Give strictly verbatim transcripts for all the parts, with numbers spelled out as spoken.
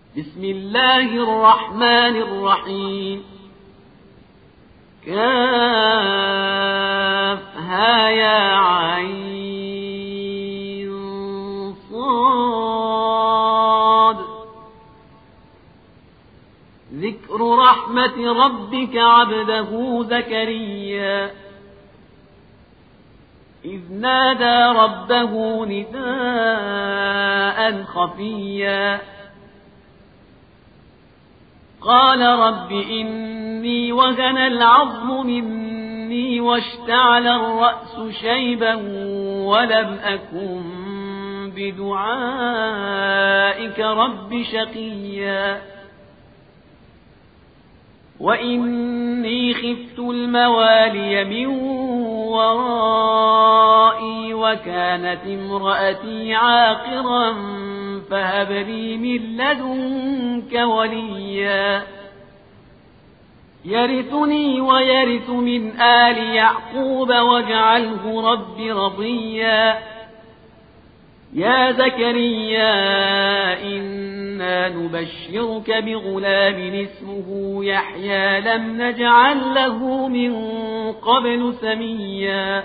بسم الله الرحمن الرحيم كافها يا عين صاد ذكر رحمة ربك عبده زكريا إذ نادى ربه نداء خفيا قال رب إني وهن العظم مني واشتعل الرأس شيبا ولم أكن بدعائك رب شقيا وإني خفت الموالي من ورائي وكانت امرأتي عاقرا فهب لي من لدنك وليا يرثني ويرث من آل يعقوب واجعله رب رضيا يا زكريا إنا نبشرك بغلام اسمه يحيى لم نجعل له من قبل سميا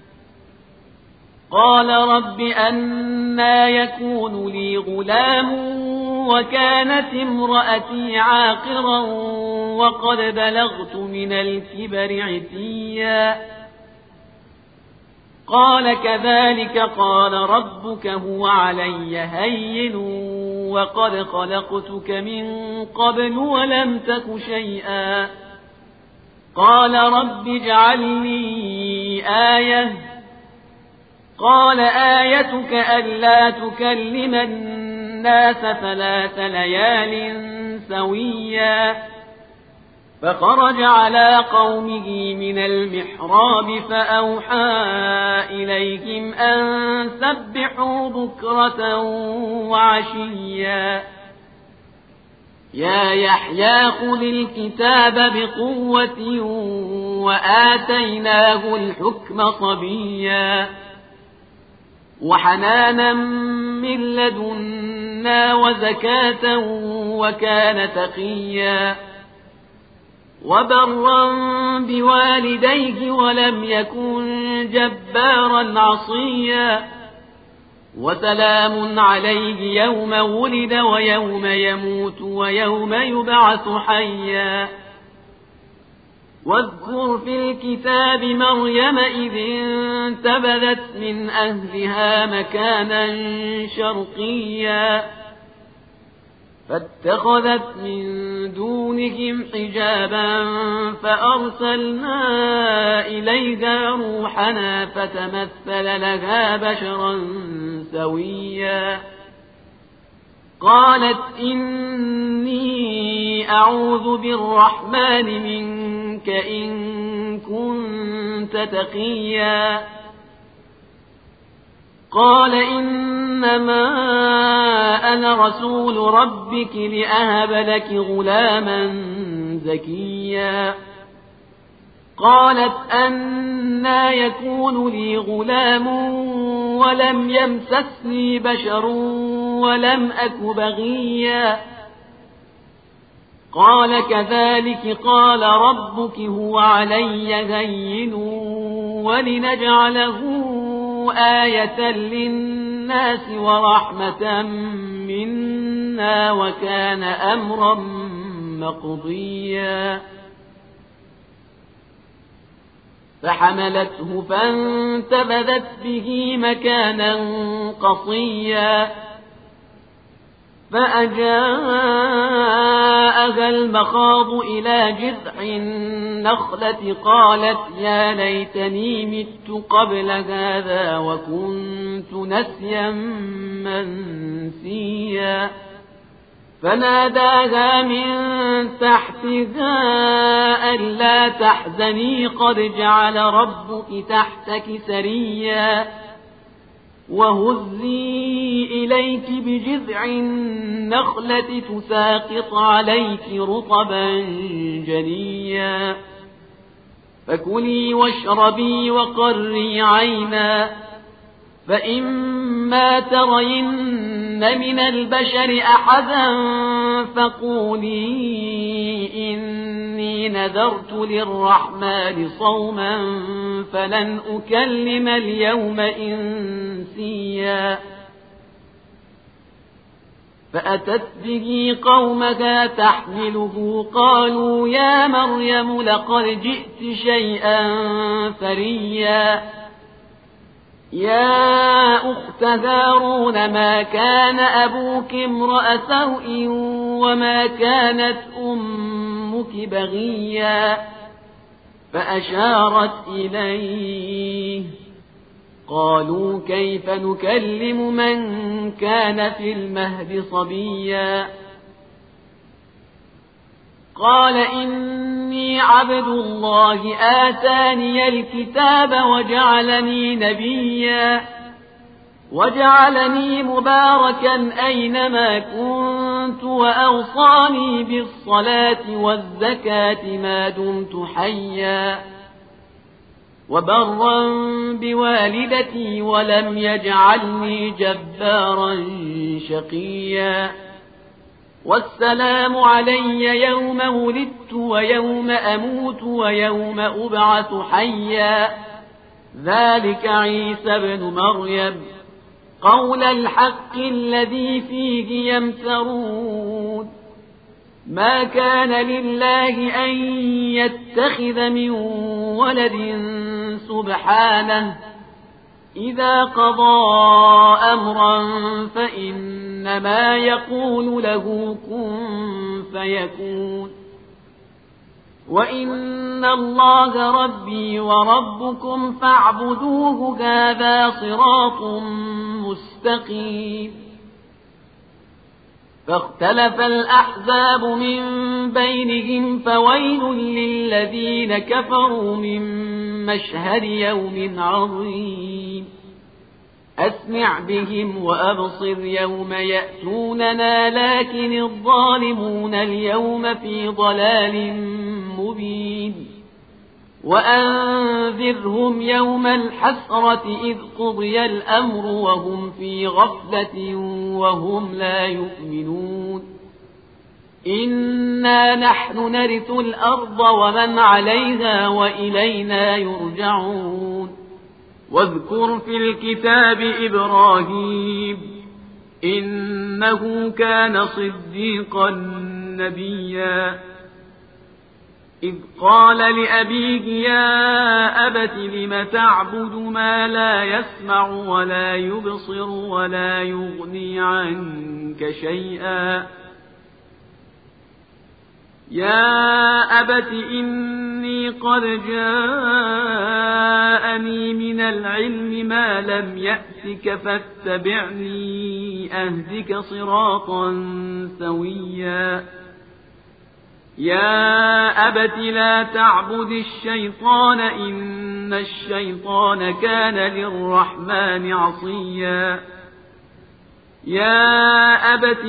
قال رب أنى يكون لي غلام وكانت امرأتي عاقرا وقد بلغت من الكبر عتيا قال كذلك قال ربك هو علي هين وقد خلقتك من قبل ولم تك شيئا قال رب اجعل لي آية قال آيتك ألا تكلم الناس ثلاث ليال سويا فخرج على قومه من المحراب فأوحى إليهم أن سبحوا بكرة وعشيا يا يحيى خذ الكتاب بقوة وآتيناه الحكم صبيا وحنانا من لدنا وزكاة وكان تقيا وبرا بوالديه ولم يكن جبارا عصيا وسلام عليه يوم ولد ويوم يموت ويوم يبعث حيا واذكر في الكتاب مريم إذ انتبذت من أهلها مكانا شرقيا فاتخذت من دونهم حجابا فأرسلنا إليها روحنا فتمثل لها بشرا سويا قالت إني أعوذ بالرحمن منك إن كنت تقيا قال إنما أنا رسول ربك لأهب لك غلاما زكيا قالت أنى يكون لي غلام ولم يمسسني بشر ولم أك بغيا قال كذلك قال ربك هو علي هين ولنجعله آية للناس ورحمة منا وكان أمرا مقضيا فحملته فانتبذت به مكانا قصيا فأجاءها المخاض إلى جذع النخلة قالت يا ليتني مت قبل هذا وكنت نسيا منسيا فناداها من تحتها ألا تحزني قد جعل ربك تحتك سريا وهزي إليك بجذع النخلة تساقط عليك رطبا جنيا فكلي واشربي وقري عينا فإما ترين من البشر أحدا فقولي إني نذرت للرحمن صوما فلن أكلم اليوم إنسيا فأتت به قومها تحمله قالوا يا مريم لقد جئت شيئا فريا يا أخت هارون ما كان أبوك امرأ سوء وما كانت أمك بغيا فأشارت إليه قالوا كيف نكلم من كان في المهد صبيا قال إني عبد الله آتاني الكتاب وجعلني نبيا وجعلني مباركا أينما كنت وأوصاني بالصلاة والزكاة ما دمت حيا وبرا بوالدتي ولم يجعلني جبارا شقيا والسلام علي يوم ولدت ويوم أموت ويوم أبعث حيا ذلك عيسى بن مريم قول الحق الذي فيه يمترون ما كان لله أن يتخذ من ولد سبحانه إذا قضى أمرا فإنما يقول له كن فيكون وإن الله ربي وربكم فاعبدوه هذا صراط مستقيم فاختلف الأحزاب من بينهم فويل للذين كفروا من مشهد يوم عظيم أسمع بهم وأبصر يوم يأتوننا لكن الظالمون اليوم في ضلال مبين وأنذرهم يوم الحسرة إذ قضي الأمر وهم في غفلة وهم لا يؤمنون إنا نحن نرث الأرض ومن عليها وإلينا يرجعون واذكر في الكتاب إبراهيم إنه كان صديقا نبيا إذ قال لأبيه يا أبت لم تعبد ما لا يسمع ولا يبصر ولا يغني عنك شيئا يا أبت إني قد جاءني من العلم ما لم يأتك فاتبعني أهدك صراطا سويا يا أبت لا تعبد الشيطان إن الشيطان كان للرحمن عصيا يا أبت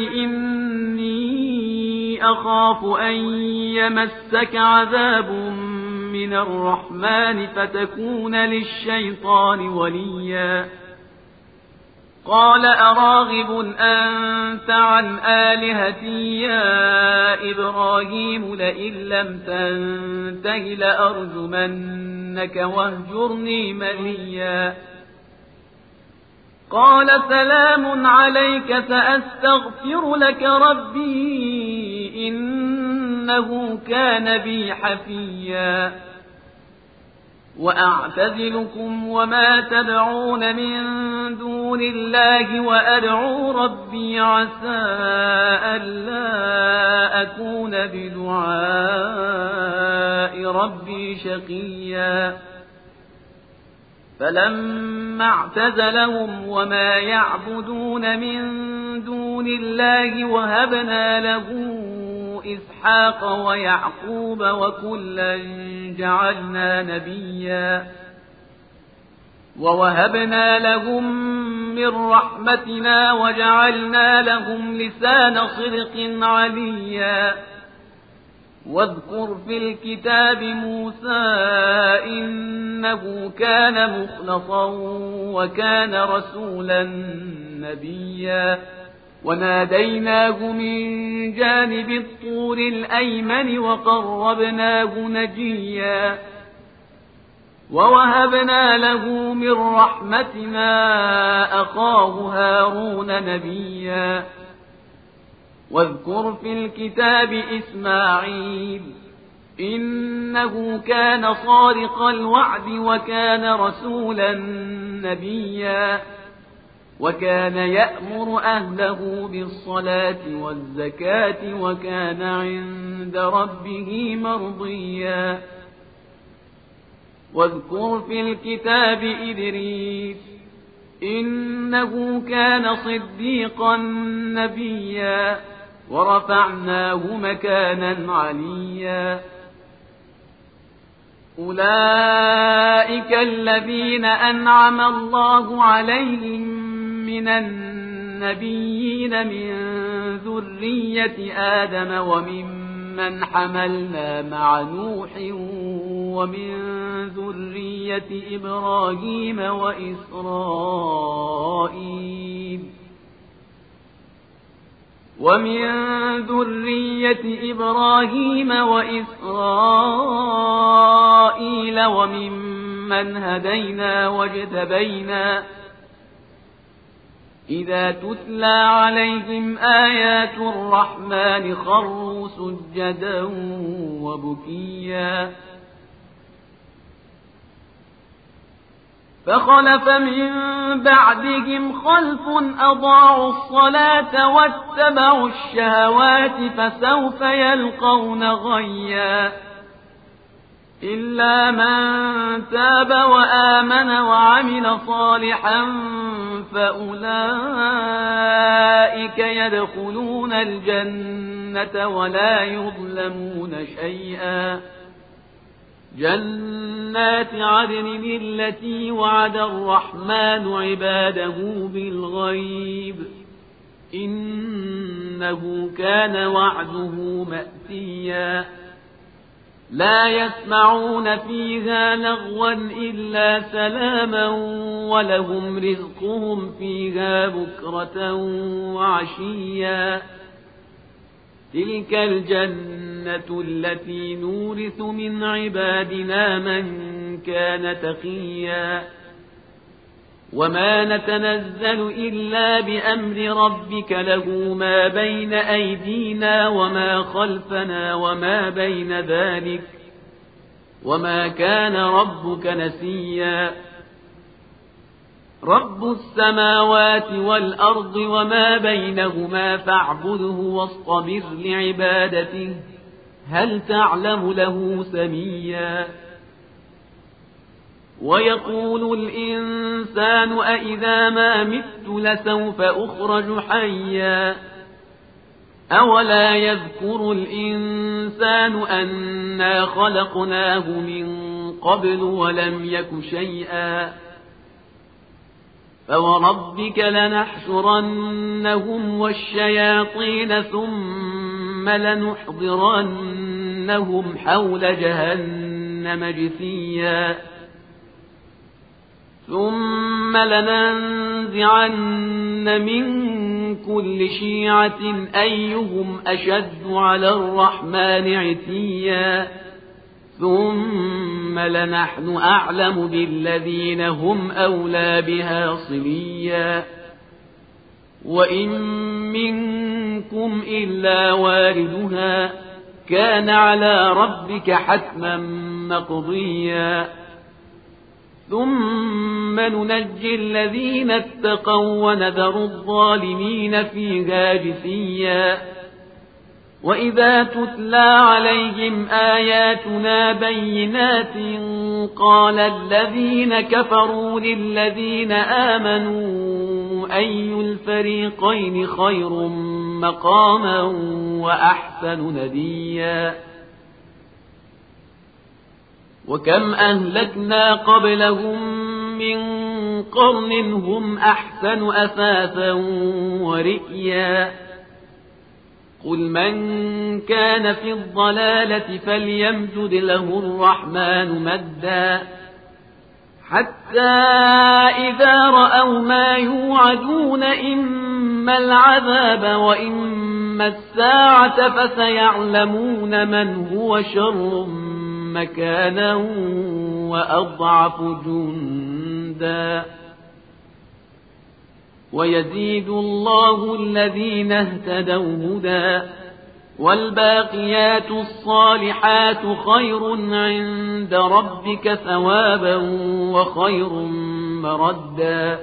إني أخاف أن يمسك عذاب من الرحمن فتكون للشيطان وليا قال أراغب أنت عن آلهتي يا إبراهيم لئن لم تنته لأرجمنك واهجرني مليا قال سلام عليك سأستغفر لك ربي إنه كان بي حفيا وأعتزلكم وما تدعون من دون الله وأدعو ربي عسى ألا أكون بدعاء ربي شقيا فلما اعتزلهم وما يعبدون من دون الله وهبنا له إسحاق ويعقوب وكلا جعلنا نبيا ووهبنا لهم من رحمتنا وجعلنا لهم لسان صدق عليا واذكر في الكتاب موسى إنه كان مخلصا وكان رسولا نبيا وناديناه من جانب الطور الأيمن وقربناه نجيا ووهبنا له من رحمتنا أخاه هارون نبيا واذكر في الكتاب إسماعيل إنه كان صادق الوعد وكان رسولا نبيا وكان يأمر أهله بالصلاة والزكاة وكان عند ربه مرضيا واذكر في الكتاب إدريس إنه كان صديقا نبيا ورفعناه مكانا عليا أولئك الذين أنعم الله عليهم من النبيين من ذرية آدم وممن حملنا مع نوح ومن ذرية إبراهيم وإسرائيل ومن ذرية إبراهيم وإسرائيل وممن هدينا واجتبينا إذا تتلى عليهم آيات الرحمن خروا سجدا وبكيا فخلف من بعدهم خلف أضاعوا الصلاة واتبعوا الشهوات فسوف يلقون غيا إلا من تاب وآمن وعمل صالحا فأولئك يدخلون الجنة ولا يظلمون شيئا جنات عدن التي وعد الرحمن عباده بالغيب إنه كان وعده مأتيا لا يسمعون فيها لغوا إلا سلاما ولهم رزقهم فيها بكرة وعشيا تلك الجنة التي نورث من عبادنا من كان تقيا وما نتنزل إلا بأمر ربك له ما بين أيدينا وما خلفنا وما بين ذلك وما كان ربك نسيا رب السماوات والأرض وما بينهما فاعبده واصطبر لعبادته هل تعلم له سميا ويقول الإنسان أإذا ما مت لسوف أخرج حيا أولا يذكر الإنسان أنا خلقناه من قبل ولم يك شيئا فوربك لنحشرنهم والشياطين ثم لنحضرنهم حول جهنم جثيا ثم لننزعن من كل شيعة أيهم أشد على الرحمن عتيا ثم لنحن أعلم بالذين هم أولى بها صليا وإن منكم إلا واردها كان على ربك حتما مقضيا ثم ننجي الذين اتقوا ونذر الظالمين فيها جثيا وإذا تتلى عليهم آياتنا بينات قال الذين كفروا للذين آمنوا أي الفريقين خير مقاما وأحسن نديا وكم أهلكنا قبلهم من قرن هم أحسن أثاثا ورئيا قل من كان في الضلالة فليمدد له الرحمن مدا حتى إذا رأوا ما يوعدون إما وإما العذاب وإما الساعة فسيعلمون من هو شر مكانا وأضعف جندا ويزيد الله الذين اهتدوا هدى والباقيات الصالحات خير عند ربك ثوابا وخير مردا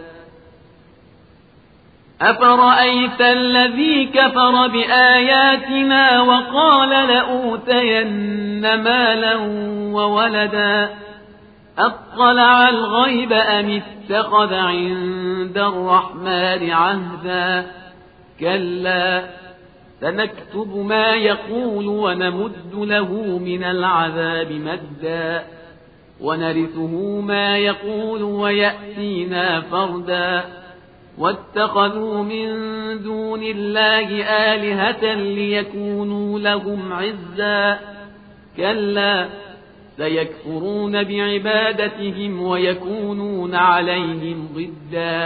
أفرأيت الذي كفر بآياتنا وقال لأوتين مالا وولدا أطلع الغيب أم اتخذ عند الرحمن عهدا كلا سنكتب ما يقول ونمد له من العذاب مدا ونرثه ما يقول ويأتينا فردا واتخذوا من دون الله آلهة ليكونوا لهم عزا كلا سيكفرون بعبادتهم ويكونون عليهم ضدا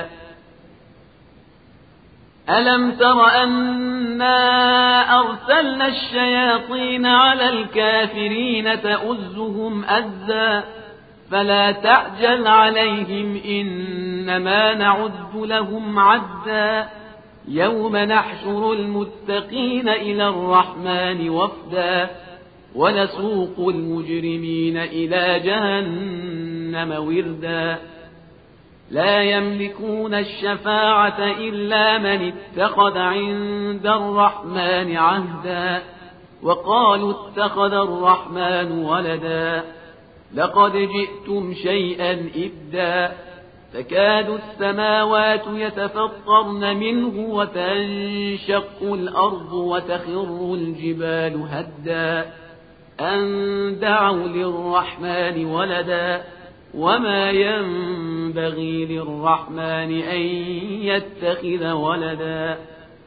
ألم تر أنا أرسلنا الشياطين على الكافرين تؤزهم أزا فلا تعجل عليهم إنما نعد لهم عدا يوم نحشر المتقين إلى الرحمن وفدا ونسوق المجرمين إلى جهنم وردا لا يملكون الشفاعة إلا من اتخذ عند الرحمن عهدا وقالوا اتخذ الرحمن ولدا لقد جئتم شيئا إبدا تكاد السماوات يتفطرن منه وتنشق الأرض وتخر الجبال هدا أن دعوا للرحمن ولدا وما ينبغي للرحمن أن يتخذ ولدا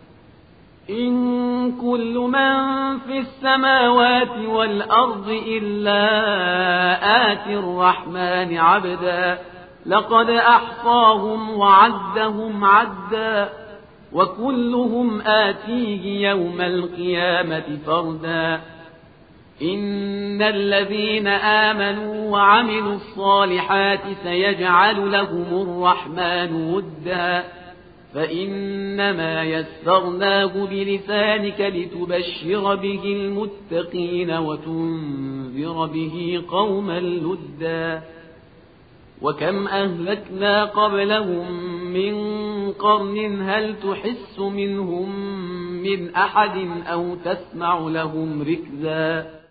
إن كل من في السماوات والأرض إلا آتي الرحمن عبدا لقد أحصاهم وعدهم عدا وكلهم آتيه يوم القيامة فردا إن الذين آمنوا وعملوا الصالحات سيجعل لهم الرحمن ودا فإنما يسرناه بلسانك لتبشر به المتقين وتنذر به قوما لدا وكم أهلكنا قبلهم من قرن هل تحس منهم من أحد أو تسمع لهم ركزا